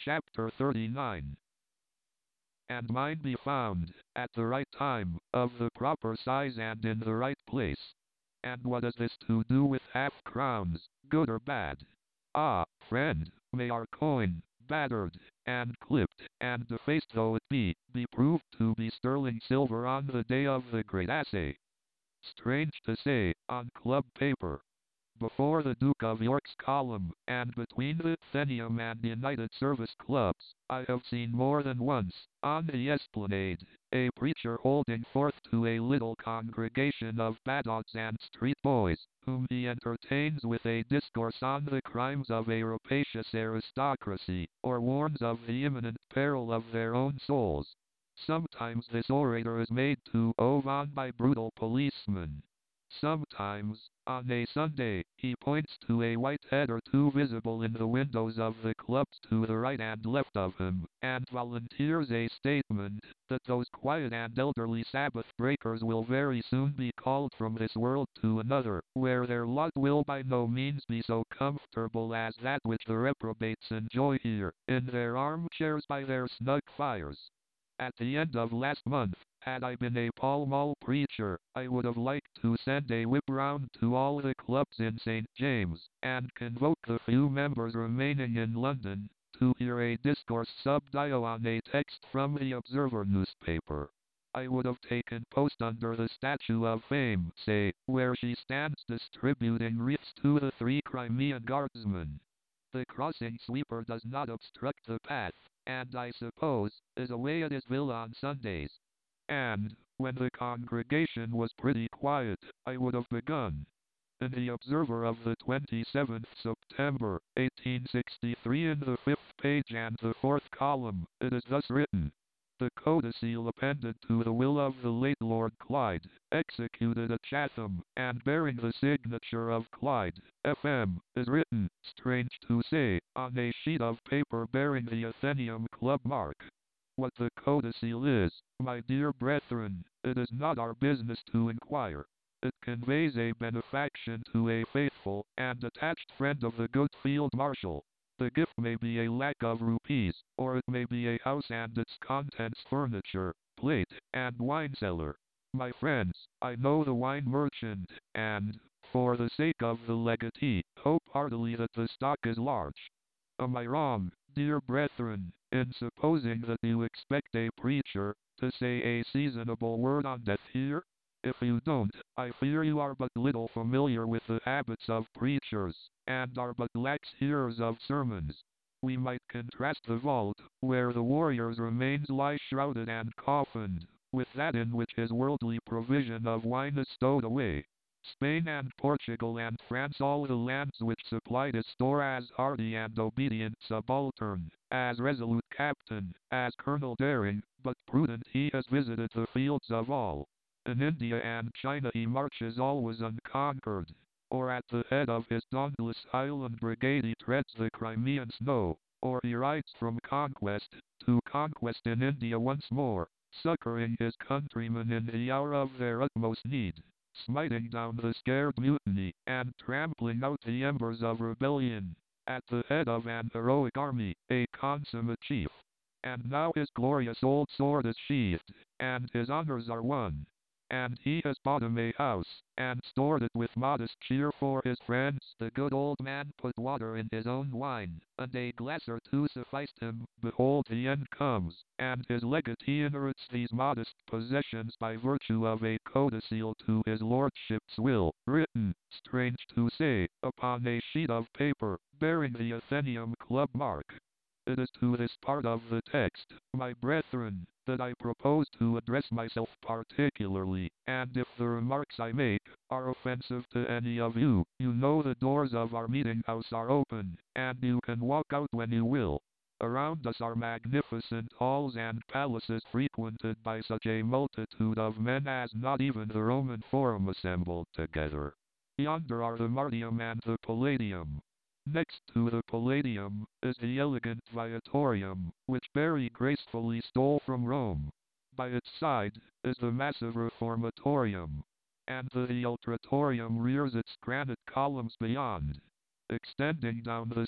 Chapter 39. And mine be found, at the right time, of the proper size and in the right place. And what is this to do with half-crowns, good or bad? Ah, friend, may our coin, battered, and clipped, and defaced though it be proved to be sterling silver on the day of the great assay. Strange to say, on club paper, before the Duke of York's column, and between the Athenaeum and United Service Clubs, I have seen more than once, on the esplanade, a preacher holding forth to a little congregation of baddogs and street boys, whom he entertains with a discourse on the crimes of a rapacious aristocracy, or warns of the imminent peril of their own souls. Sometimes this orator is made to ove on by brutal policemen. Sometimes, on a Sunday, he points to a white head or two visible in the windows of the clubs to the right and left of him, and volunteers a statement that those quiet and elderly Sabbath breakers will very soon be called from this world to another, where their lot will by no means be so comfortable as that which the reprobates enjoy here, in their armchairs by their snug fires. At the end of last month, had I been a Pall Mall preacher, I would have liked to send a whip round to all the clubs in St. James, and convoke the few members remaining in London, to hear a discourse sub dio on a text from the Observer newspaper. I would have taken post under the Statue of Fame, say, where she stands distributing wreaths to the 3 Crimean guardsmen. The crossing sweeper does not obstruct the path, and I suppose, is away at his villa on Sundays. And, when the congregation was pretty quiet, I would have begun. In the Observer of the 27th September, 1863 in the 5th page and the 4th column, it is thus written: "The codicil appended to the will of the late Lord Clyde, executed at Chatham, and bearing the signature of Clyde, F.M., is written, strange to say, on a sheet of paper bearing the Athenaeum Club mark. What the codicil is, my dear brethren, it is not our business to inquire. It conveys a benefaction to a faithful and attached friend of the good Field Marshal. The gift may be a lac of rupees, or it may be a house and its contents, furniture, plate, and wine cellar. My friends, I know the wine merchant, and, for the sake of the legatee, hope heartily that the stock is large. Am I wrong, dear brethren, in supposing that you expect a preacher to say a seasonable word on death here? If you don't, I fear you are but little familiar with the habits of preachers, and are but lax hearers of sermons. We might contrast the vault, where the warrior's remains lie shrouded and coffined, with that in which his worldly provision of wine is stowed away. Spain and Portugal and France, all the lands which supplied his store, as hardy and obedient subaltern, as resolute captain, as Colonel Daring, but prudent, he has visited the fields of all. In India and China he marches always unconquered, or at the head of his dauntless Highland brigade he treads the Crimean snow, or he rides from conquest to conquest in India once more, succoring his countrymen in the hour of their utmost need, smiting down the scared mutiny, and trampling out the embers of rebellion, at the head of an heroic army, a consummate chief. And now his glorious old sword is sheathed, and his honors are won. And he has bought him a house, and stored it with modest cheer for his friends. The good old man put water in his own wine, and a glass or two sufficed him. Behold, the end comes, and his legatee inherits these modest possessions by virtue of a codicil to his lordship's will, written, strange to say, upon a sheet of paper, bearing the Athenaeum Club mark. It is to this part of the text, my brethren, that I propose to address myself particularly, and if the remarks I make are offensive to any of you, you know the doors of our meeting house are open, and you can walk out when you will. Around us are magnificent halls and palaces frequented by such a multitude of men as not even the Roman Forum assembled together. Yonder are the Martium and the Palladium. Next to the Palladium is the elegant Viatorium, which Barry gracefully stole from Rome. By its side is the massive Reformatorium, and the Ultratorium rears its granite columns beyond. Extending down the street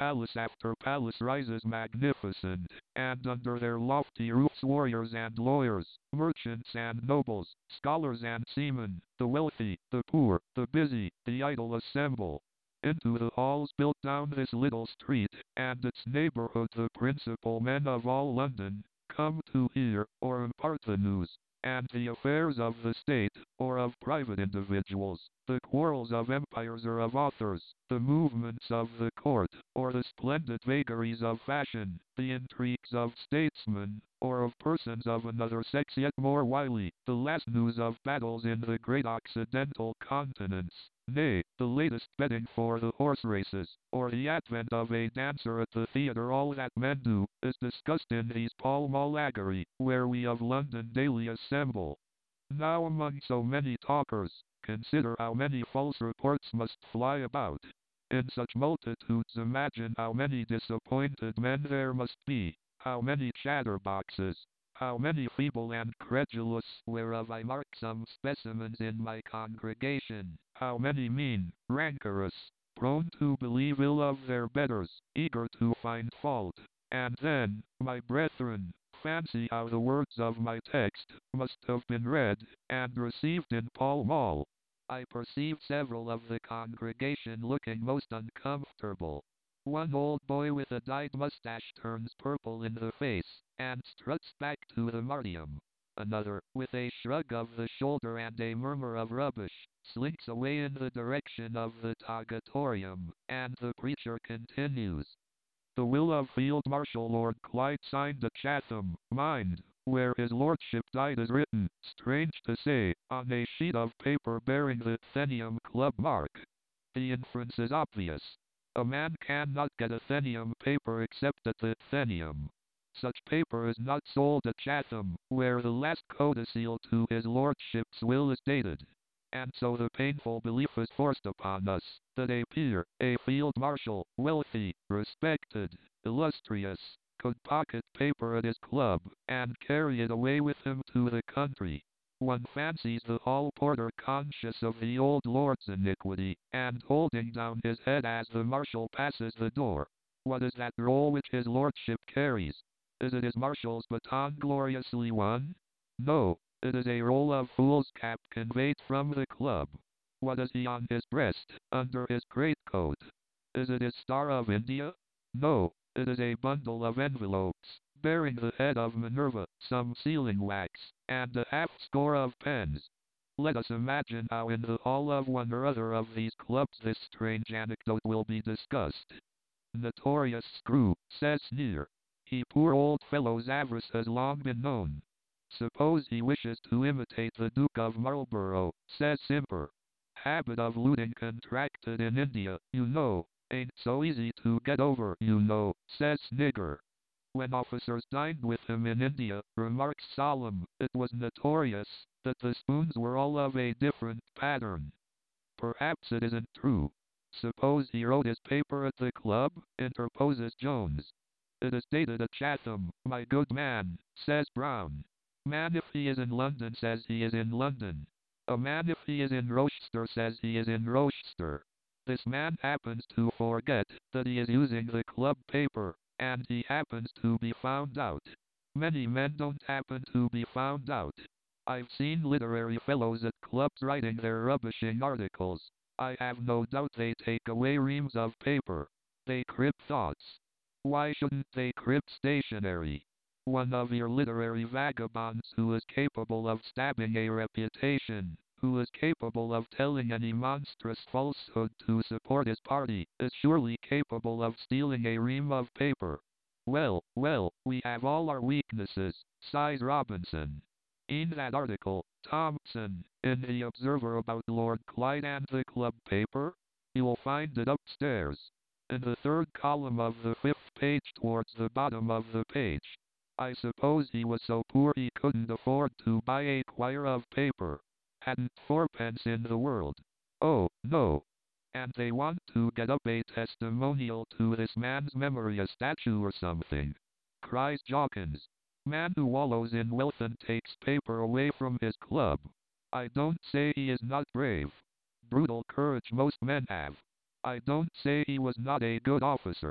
palace after palace rises magnificent, and under their lofty roofs warriors and lawyers, merchants and nobles, scholars and seamen, the wealthy, the poor, the busy, the idle assemble. Into the halls built down this little street, and its neighborhood the principal men of all London, come to hear, or impart the news, and the affairs of the state, or of private individuals, the quarrels of empires or of authors, the movements of the court, or the splendid vagaries of fashion, the intrigues of statesmen, or of persons of another sex yet more wily, the last news of battles in the great Occidental continents, nay, the latest betting for the horse races, or the advent of a dancer at the theatre. All that men do, is discussed in these Pall Mall Aggery, where we of London daily assemble. Now among so many talkers, consider how many false reports must fly about. In such multitudes imagine how many disappointed men there must be, how many chatterboxes, how many feeble and credulous, whereof I mark some specimens in my congregation, how many mean, rancorous, prone to believe ill of their betters, eager to find fault. And then, my brethren, fancy how the words of my text must have been read and received in Pall Mall. I perceived several of the congregation looking most uncomfortable. One old boy with a dyed mustache turns purple in the face, and struts back to the Martium. Another, with a shrug of the shoulder and a murmur of rubbish, slinks away in the direction of the Tagatorium, and the preacher continues. The will of Field Marshal Lord Clyde signed at Chatham, mind, where his lordship died is written, strange to say, on a sheet of paper bearing the Athenaeum Club mark. The inference is obvious. A man cannot get Athenaeum paper except at the Athenaeum. Such paper is not sold at Chatham, where the last codicil to his lordship's will is dated. And so the painful belief is forced upon us, that a peer, a field marshal, wealthy, respected, illustrious, could pocket paper at his club, and carry it away with him to the country. One fancies the hall porter conscious of the old lord's iniquity, and holding down his head as the marshal passes the door. What is that roll which his lordship carries? Is it his marshal's baton gloriously won? No, it is a roll of foolscap conveyed from the club. What has he on his breast, under his greatcoat? Is it his Star of India? No, it is a bundle of envelopes, bearing the head of Minerva, some sealing wax, and a half-score of pens. Let us imagine how in the hall of one or other of these clubs this strange anecdote will be discussed. Notorious screw, says Sneer. He poor old fellow's avarice has long been known. Suppose he wishes to imitate the Duke of Marlborough, says Simper. Habit of looting contracted in India, you know, ain't so easy to get over, you know, says Snigger. When officers dined with him in India, remarks Solemn, it was notorious that the spoons were all of a different pattern. Perhaps it isn't true. Suppose he wrote his paper at the club, interposes Jones. It is dated at Chatham, my good man, says Brown. Man if he is in London says he is in London. A man if he is in Rochester says he is in Rochester. This man happens to forget that he is using the club paper, and he happens to be found out. Many men don't happen to be found out. I've seen literary fellows at clubs writing their rubbishing articles. I have no doubt they take away reams of paper. They crib thoughts. Why shouldn't they crib stationery? One of your literary vagabonds who is capable of stabbing a reputation, who is capable of telling any monstrous falsehood to support his party, is surely capable of stealing a ream of paper. Well, we have all our weaknesses, sighs Robinson. In that article, Thompson, in the Observer about Lord Clyde and the club paper, you'll find it upstairs, in the third column of the fifth page towards the bottom of the page. I suppose he was so poor he couldn't afford to buy a quire of paper. Hadn't fourpence in the world. Oh, no. And they want to get up a testimonial to this man's memory, a statue or something, cries Jawkins. Man who wallows in wealth and takes paper away from his club. I don't say he is not brave. Brutal courage most men have. I don't say he was not a good officer.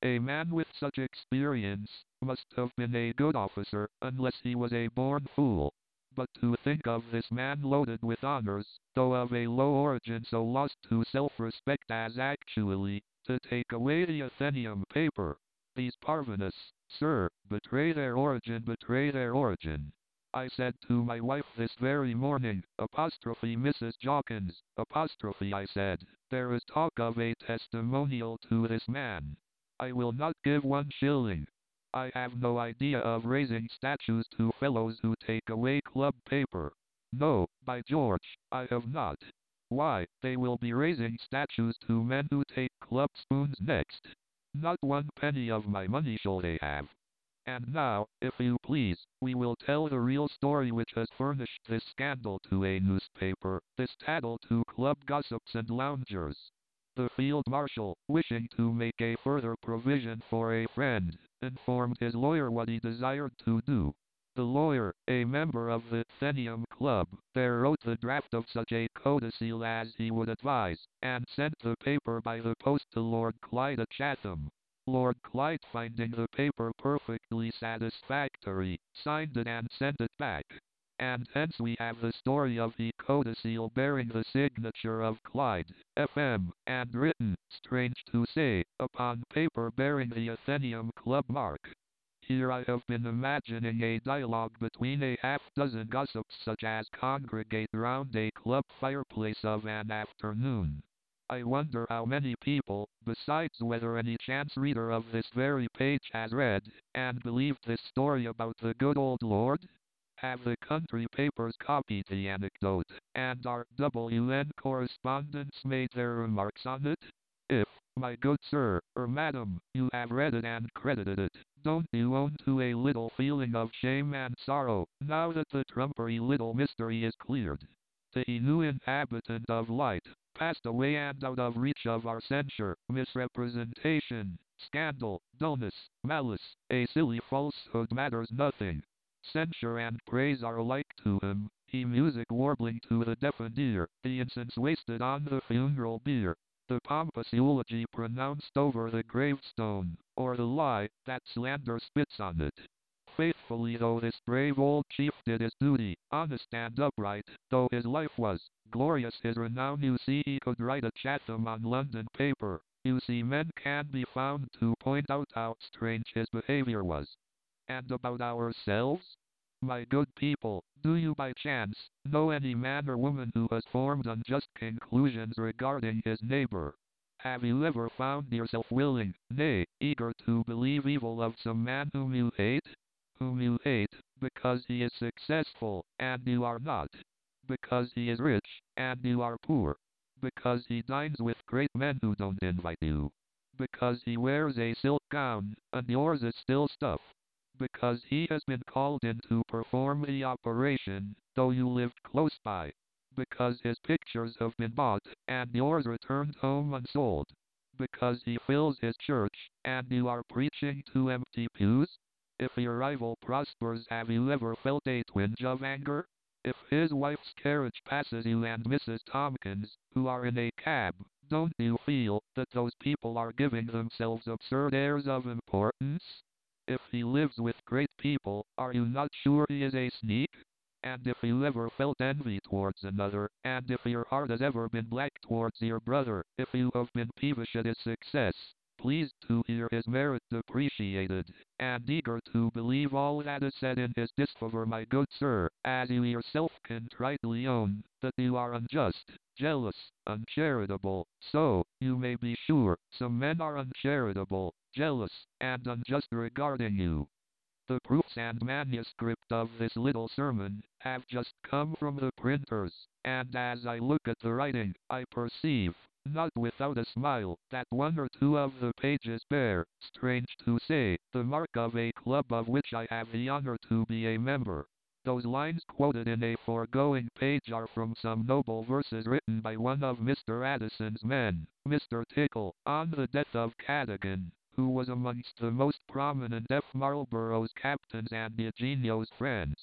A man with such experience must have been a good officer, unless he was a born fool. But to think of this man loaded with honors, though of a low origin, so lost to self-respect as actually to take away the Athenaeum paper. These parvenus, sir, betray their origin, betray their origin. I said to my wife this very morning, apostrophe Mrs. Jawkins, apostrophe I said, there is talk of a testimonial to this man. I will not give 1 shilling. I have no idea of raising statues to fellows who take away club paper. No, by George, I have not. Why, they will be raising statues to men who take club spoons next. Not 1 penny of my money shall they have. And now, if you please, we will tell the real story which has furnished this scandal to a newspaper, this tattle to club gossips and loungers. The field marshal, wishing to make a further provision for a friend, informed his lawyer what he desired to do. The lawyer, a member of the Athenaeum Club, there wrote the draft of such a codicil as he would advise, and sent the paper by the post to Lord Clyde at Chatham. Lord Clyde, finding the paper perfectly satisfactory, signed it and sent it back. And hence we have the story of the codicil bearing the signature of Clyde, FM, and written, strange to say, upon paper bearing the Athenaeum Club mark. Here I have been imagining a dialogue between a half-dozen gossips such as congregate round a club fireplace of an afternoon. I wonder how many people, besides whether any chance reader of this very page has read, and believed this story about the good old lord? Have the country papers copied the anecdote, and our WN correspondents made their remarks on it? If, my good sir, or madam, you have read it and credited it, don't you own to a little feeling of shame and sorrow, now that the trumpery little mystery is cleared? The new inhabitant of light passed away and out of reach of our censure, misrepresentation, scandal, dullness, malice, a silly falsehood matters nothing. Censure and praise are alike to him, he music warbling to the deafened ear, the incense wasted on the funeral bier, the pompous eulogy pronounced over the gravestone, or the lie that slander spits on it. Faithfully though this brave old chief did his duty, honest and upright, though his life was glorious his renown, you see he could write at Chatham on London paper. You see men can be found to point out how strange his behavior was. And about ourselves? My good people, do you by chance know any man or woman who has formed unjust conclusions regarding his neighbor? Have you ever found yourself willing, nay, eager to believe evil of some man whom you hate? Whom you hate, because he is successful, and you are not. Because he is rich, and you are poor. Because he dines with great men who don't invite you. Because he wears a silk gown, and yours is still stuff. Because he has been called in to perform the operation, though you lived close by. Because his pictures have been bought, and yours returned home unsold. Because he fills his church, and you are preaching to empty pews. If your rival prospers, have you ever felt a twinge of anger? If his wife's carriage passes you and Mrs. Tompkins, who are in a cab, don't you feel that those people are giving themselves absurd airs of importance? If he lives with great people, are you not sure he is a sneak? And if you ever felt envy towards another, and if your heart has ever been black towards your brother, if you have been peevish at his success, pleased to hear his merit depreciated, and eager to believe all that is said in his disfavor, my good sir, as you yourself contritely own, that you are unjust, jealous, uncharitable, so, you may be sure, some men are uncharitable, jealous, and unjust regarding you. The proofs and manuscript of this little sermon have just come from the printers, and as I look at the writing, I perceive, not without a smile, that 1 or 2 of the pages bear, strange to say, the mark of a club of which I have the honor to be a member. Those lines quoted in a foregoing page are from some noble verses written by one of Mr. Addison's men, Mr. Tickell, on the death of Cadogan, who was amongst the most prominent F. Marlborough's captains and Eugenio's friends.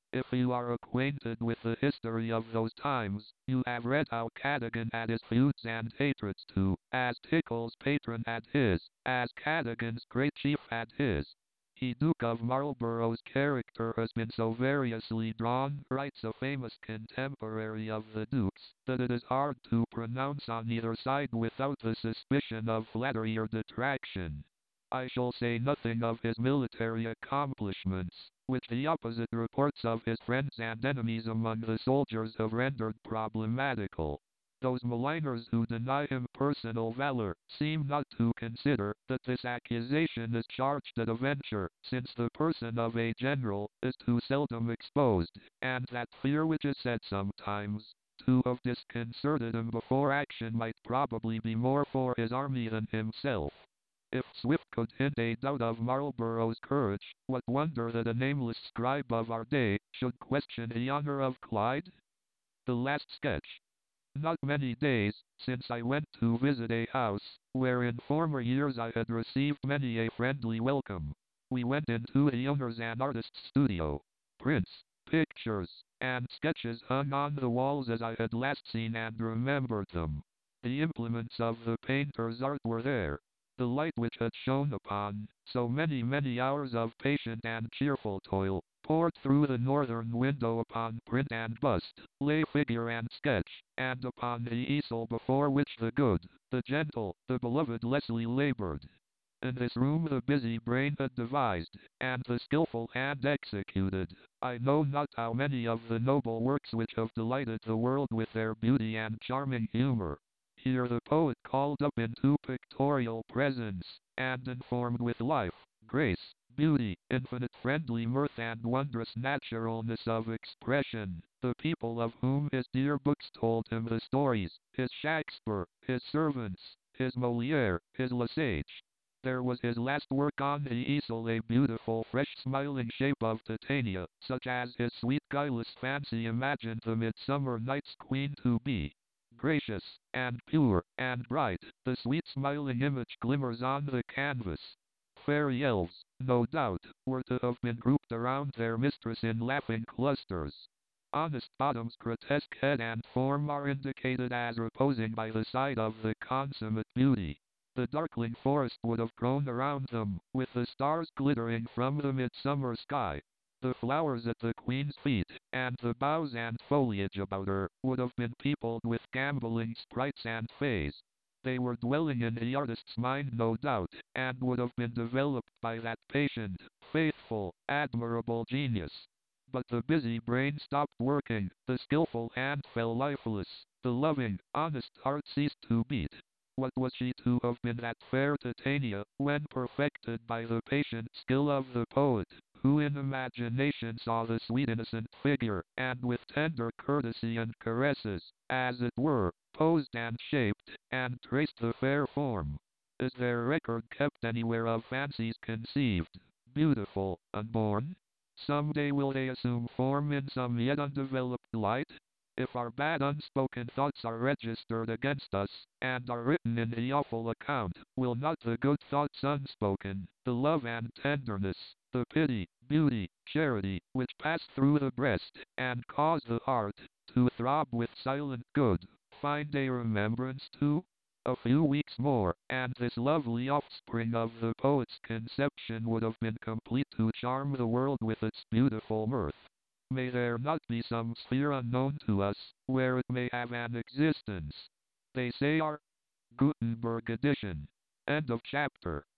If you are acquainted with the history of those times, you have read how Cadogan had his feuds and hatreds too, as Tickell's patron had his, as Cadogan's great chief had his. "He Duke of Marlborough's character has been so variously drawn," writes a famous contemporary of the Duke's, "that it is hard to pronounce on either side without the suspicion of flattery or detraction. I shall say nothing of his military accomplishments, which the opposite reports of his friends and enemies among the soldiers have rendered problematical. Those maligners who deny him personal valor seem not to consider that this accusation is charged at a venture, since the person of a general is too seldom exposed, and that fear which is said sometimes to have disconcerted him before action might probably be more for his army than himself. If Swift could hint a doubt of Marlborough's courage, what wonder that a nameless scribe of our day should question the honor of Clyde? The last sketch. Not many days since I went to visit a house where in former years I had received many a friendly welcome. We went into the owner's and artist's studio. Prints, pictures, and sketches hung on the walls as I had last seen and remembered them. The implements of the painter's art were there. The light which had shone upon so many hours of patient and cheerful toil poured through the northern window upon print and bust, lay figure and sketch, and upon the easel before which the good, the gentle, the beloved Leslie labored. In this room the busy brain had devised, and the skilful hand executed, I know not how many of the noble works which have delighted the world with their beauty and charming humor. Here the poet called up into pictorial presence, and informed with life, grace, beauty, infinite friendly mirth and wondrous naturalness of expression, the people of whom his dear books told him the stories, his Shakespeare, his servants, his Molière, his Lesage. There was his last work on the easel, a beautiful fresh smiling shape of Titania, such as his sweet guileless fancy imagined the midsummer night's queen to be. Gracious, and pure, and bright, the sweet smiling image glimmers on the canvas. Fairy elves, no doubt, were to have been grouped around their mistress in laughing clusters. Honest Bottom's grotesque head and form are indicated as reposing by the side of the consummate beauty. The darkling forest would have grown around them, with the stars glittering from the midsummer sky. The flowers at the queen's feet, and the boughs and foliage about her, would have been peopled with gambolling sprites and fays. They were dwelling in the artist's mind no doubt, and would have been developed by that patient, faithful, admirable genius. But the busy brain stopped working, the skilful hand fell lifeless, the loving, honest heart ceased to beat. What was she to have been, that fair Titania, when perfected by the patient skill of the poet, who in imagination saw the sweet innocent figure, and with tender courtesy and caresses, as it were, posed and shaped, and traced the fair form? Is there record kept anywhere of fancies conceived, beautiful, unborn? Some day will they assume form in some yet undeveloped light? If our bad unspoken thoughts are registered against us, and are written in the awful account, will not the good thoughts unspoken, the love and tenderness, the pity, beauty, charity, which pass through the breast, and cause the heart to throb with silent good, find a remembrance too? A few weeks more, and this lovely offspring of the poet's conception would have been complete to charm the world with its beautiful mirth. May there not be some sphere unknown to us, where it may have an existence? They say our Gutenberg edition. End of chapter.